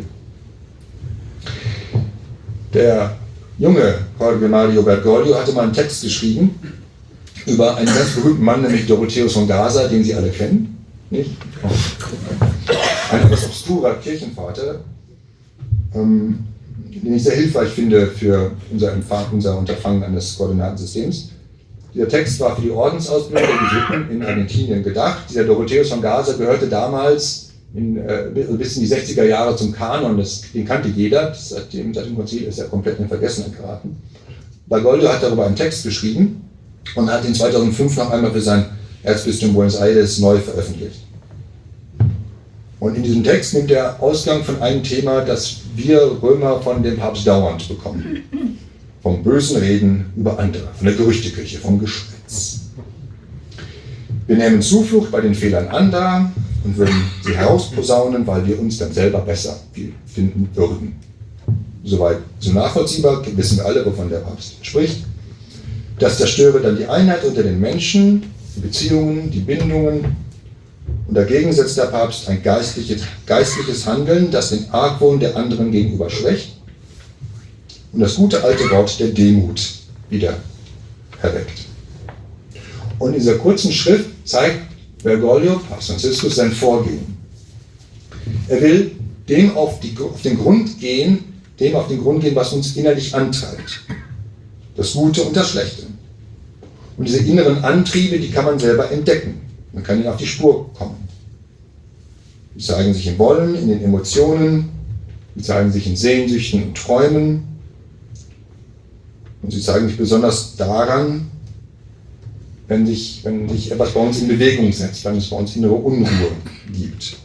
Der junge Jorge Mario Bergoglio hatte mal einen Text geschrieben über einen ganz berühmten Mann, nämlich Dorotheus von Gaza, den Sie alle kennen. Nicht? Ein etwas obskurer Kirchenvater, ähm, den ich sehr hilfreich finde für unser, Empfang, unser Unterfangen eines Koordinatensystems. Dieser Text war für die Ordensausbildung der Jesuiten in Argentinien gedacht. Dieser Dorotheus von Gaza gehörte damals in, äh, bis in die sechziger Jahre zum Kanon, das, den kannte jeder, das, seit, dem, seit dem Konzil ist er komplett in Vergessenheit geraten. Bergoglio hat darüber einen Text geschrieben und hat ihn zweitausendfünf noch einmal für sein Erzbistum Buenos Aires neu veröffentlicht. Und in diesem Text nimmt er Ausgang von einem Thema, das wir Römer von dem Papst dauernd bekommen. Vom bösen Reden über andere, von der Gerüchteküche, vom Geschwätz. Wir nehmen Zuflucht bei den Fehlern anderer und würden sie herausposaunen, weil wir uns dann selber besser finden würden. Soweit so nachvollziehbar, wissen wir alle, wovon der Papst spricht. Das zerstöre dann die Einheit unter den Menschen, die Beziehungen, die Bindungen. Und dagegen setzt der Papst ein geistliches, geistliches Handeln, das den Argwohn der anderen gegenüber schwächt und das gute alte Wort der Demut wieder erweckt. Und in dieser kurzen Schrift zeigt Bergoglio, Papst Franziskus, sein Vorgehen. Er will dem auf, die, auf den Grund gehen, dem auf den Grund gehen, was uns innerlich antreibt. Das Gute und das Schlechte. Und diese inneren Antriebe, die kann man selber entdecken. Man kann ihnen auf die Spur kommen. Die zeigen sich im Wollen, in den Emotionen, die zeigen sich in Sehnsüchten und Träumen. Und sie zeigen sich besonders daran, wenn sich, wenn sich etwas bei uns in Bewegung setzt, wenn es bei uns innere Unruhe gibt.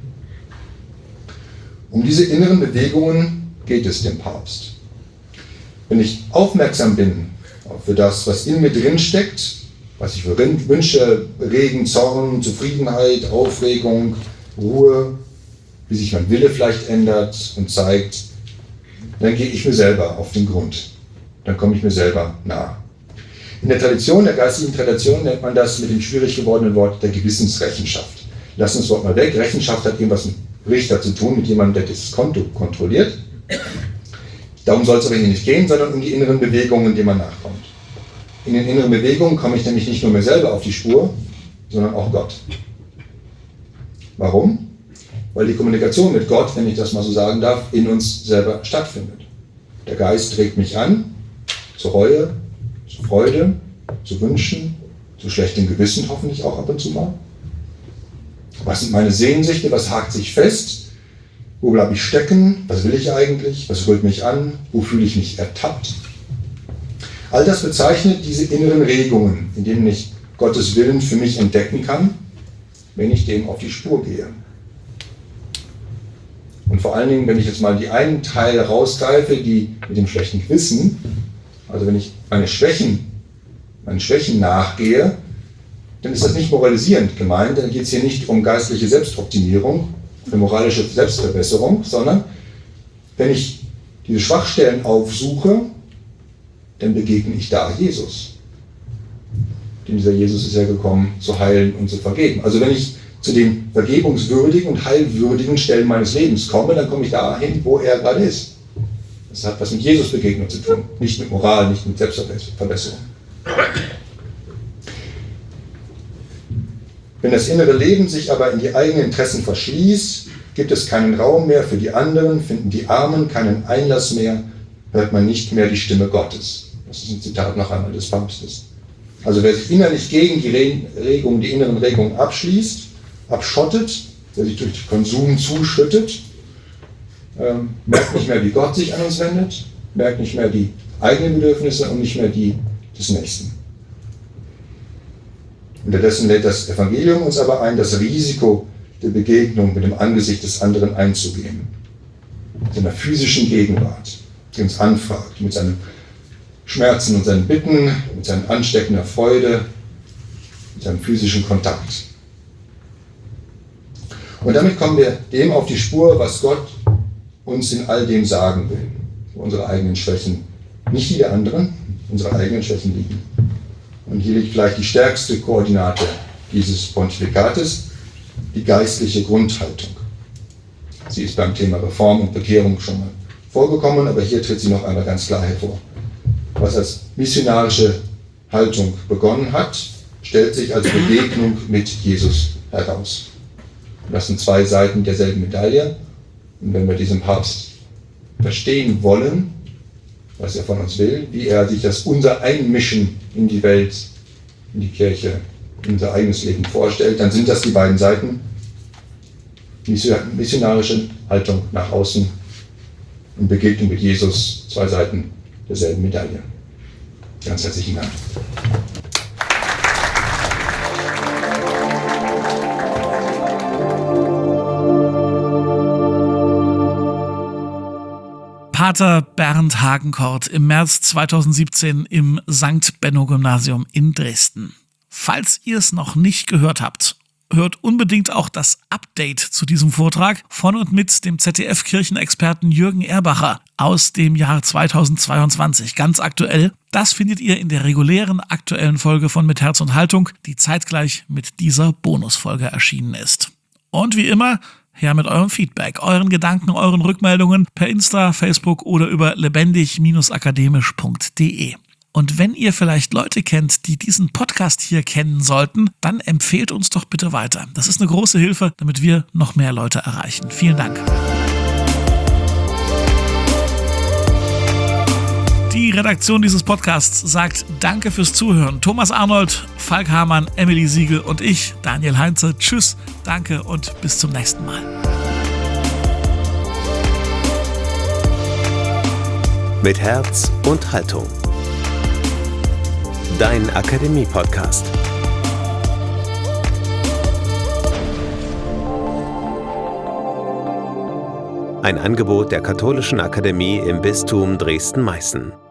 Um diese inneren Bewegungen geht es dem Papst. Wenn ich aufmerksam bin für das, was in mir drin steckt, was ich für Wünsche, Regen, Zorn, Zufriedenheit, Aufregung, Ruhe, wie sich mein Wille vielleicht ändert und zeigt, dann gehe ich mir selber auf den Grund. Dann komme ich mir selber nah. In der Tradition, der geistigen Tradition, nennt man das mit dem schwierig gewordenen Wort der Gewissensrechenschaft. Lassen wir das Wort mal weg. Rechenschaft hat irgendwas mit Richter zu tun, mit jemandem, der das Konto kontrolliert. Darum soll es aber hier nicht gehen, sondern um die inneren Bewegungen, denen man nachkommt. In den inneren Bewegungen komme ich nämlich nicht nur mir selber auf die Spur, sondern auch Gott. Warum? Weil die Kommunikation mit Gott, wenn ich das mal so sagen darf, in uns selber stattfindet. Der Geist trägt mich an, zur Reue, zur Freude, zu Wünschen, zu schlechtem Gewissen hoffentlich auch ab und zu mal. Was sind meine Sehnsüchte? Was hakt sich fest? Wo bleibe ich stecken? Was will ich eigentlich? Was rührt mich an? Wo fühle ich mich ertappt? All das bezeichnet diese inneren Regungen, in denen ich Gottes Willen für mich entdecken kann, wenn ich dem auf die Spur gehe. Und vor allen Dingen, wenn ich jetzt mal die einen Teile rausgreife, die mit dem schlechten Gewissen, also wenn ich meine Schwächen, meinen Schwächen nachgehe, dann ist das nicht moralisierend gemeint, dann geht es hier nicht um geistliche Selbstoptimierung, eine moralische Selbstverbesserung, sondern wenn ich diese Schwachstellen aufsuche, dann begegne ich da Jesus. Denn dieser Jesus ist ja gekommen, zu heilen und zu vergeben. Also wenn ich zu den vergebungswürdigen und heilwürdigen Stellen meines Lebens komme, dann komme ich dahin, wo er gerade ist. Das hat was mit Jesus-Begegnung zu tun, nicht mit Moral, nicht mit Selbstverbesserung. Wenn das innere Leben sich aber in die eigenen Interessen verschließt, gibt es keinen Raum mehr für die anderen, finden die Armen keinen Einlass mehr, hört man nicht mehr die Stimme Gottes. Das ist ein Zitat noch einmal des Papstes. Also wer sich innerlich gegen die Regungen, die inneren Regungen abschließt, abschottet, der sich durch Konsum zuschüttet, ähm, merkt nicht mehr, wie Gott sich an uns wendet, merkt nicht mehr die eigenen Bedürfnisse und nicht mehr die des Nächsten. Unterdessen lädt das Evangelium uns aber ein, das Risiko der Begegnung mit dem Angesicht des anderen einzugehen. Mit seiner physischen Gegenwart, die uns anfragt, mit seinen Schmerzen und seinen Bitten, mit seiner ansteckender Freude, mit seinem physischen Kontakt. Und damit kommen wir dem auf die Spur, was Gott uns in all dem sagen will. Unsere eigenen Schwächen, nicht die der anderen, unsere eigenen Schwächen liegen. Und hier liegt vielleicht die stärkste Koordinate dieses Pontifikates, die geistliche Grundhaltung. Sie ist beim Thema Reform und Bekehrung schon mal vorgekommen, aber hier tritt sie noch einmal ganz klar hervor. Was als missionarische Haltung begonnen hat, stellt sich als Begegnung mit Jesus heraus. Das sind zwei Seiten derselben Medaille. Und wenn wir diesen Papst verstehen wollen, was er von uns will, wie er sich das unser Einmischen in die Welt, in die Kirche, in unser eigenes Leben vorstellt, dann sind das die beiden Seiten. Missionarische Haltung nach außen und Begegnung mit Jesus, zwei Seiten derselben Medaille. Ganz herzlichen Dank. Pater Bernd Hagenkort im März zweitausendsiebzehn im Sankt Benno Gymnasium in Dresden. Falls ihr es noch nicht gehört habt, hört unbedingt auch das Update zu diesem Vortrag von und mit dem Z D F-Kirchenexperten Jürgen Erbacher aus dem Jahr zweitausendzweiundzwanzig, ganz aktuell. Das findet ihr in der regulären aktuellen Folge von Mit Herz und Haltung, die zeitgleich mit dieser Bonusfolge erschienen ist. Und wie immer, her mit eurem Feedback, euren Gedanken, euren Rückmeldungen per Insta, Facebook oder über lebendig akademisch punkt de. Und wenn ihr vielleicht Leute kennt, die diesen Podcast hier kennen sollten, dann empfehlt uns doch bitte weiter. Das ist eine große Hilfe, damit wir noch mehr Leute erreichen. Vielen Dank. Die Redaktion dieses Podcasts sagt Danke fürs Zuhören. Thomas Arnold, Falk Hamann, Emily Siegel und ich, Daniel Heinze. Tschüss, danke und bis zum nächsten Mal. Mit Herz und Haltung. Dein Akademie-Podcast. Ein Angebot der Katholischen Akademie im Bistum Dresden-Meißen.